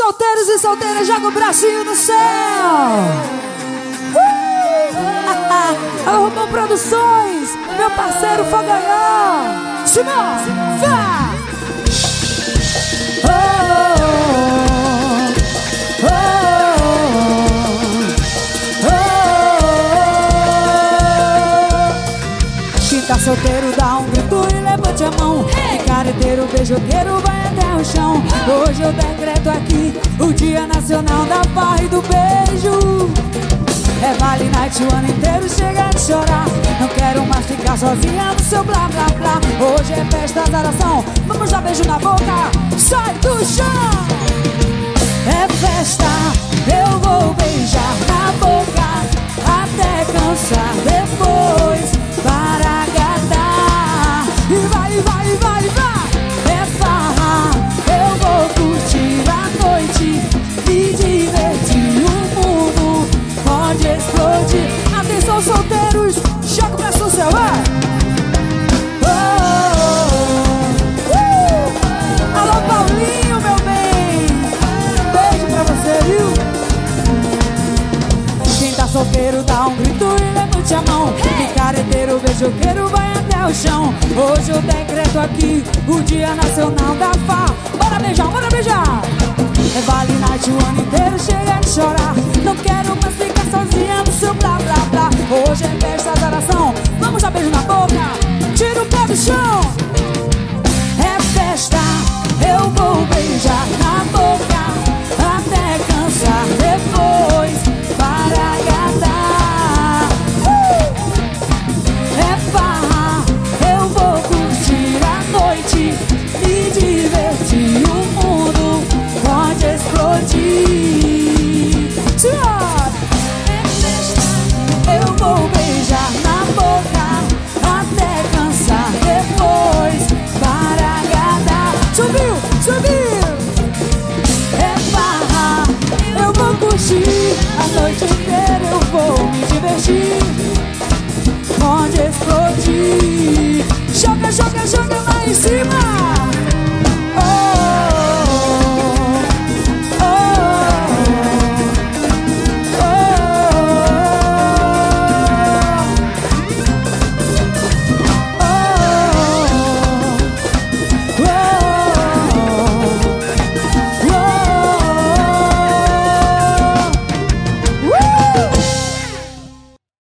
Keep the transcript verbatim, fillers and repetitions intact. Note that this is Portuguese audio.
solteiros e solteiras, joga o bracinho no céu. uh! Alô, Rubão Produções, meu parceiro Foganhão. Simão, vá! Quem tá solteiro dá um grito e levante a mão. Hey! Careteiro, beijoqueiro, vai até o chão. Hoje eu decreto aqui o Dia Nacional da Farra e do Beijo. É Vale Night o ano inteiro, chega de chorar. Não quero mais ficar sozinha no seu blá blá blá. Hoje é festa, azaração, vamos dar beijo na boca. Sai do chão! É festa, eu vou beijar na boca até cansar, depois para agradar. E vai, vai, vai, vai. É farra, eu vou curtir a noite, me divertir, o mundo pode explodir. Atenção, solteiros, joga o braço no céu, vai. Oh, oh, oh. Uh. Alô, Paulinho, meu bem, beijo pra você, viu? Quem tá solteiro dá um grito e levante a mão. Hey! Careteiro, beijoqueiro, vai até o chão. Hoje eu decreto aqui o Dia Nacional da Farra. Bora beijar, bora beijar. É Vale Night o ano inteiro, chega de chorar. Não quero mais ficar sozinha no seu blá blá blá. Hoje é festa, azaração, vamos dar beijo na boca. Tira o pé do chão. É festa, eu vou beijar na boca até cansar, depois para agradar. uh! É farra, eu vou curtir a noite, me divertir, o mundo pode explodir. Senhora! É festa, eu vou beijar na boca até cansar, depois para agradar. Subiu, subiu! É farra, eu vou curtir a noite inteira, eu vou me divertir, pode explodir.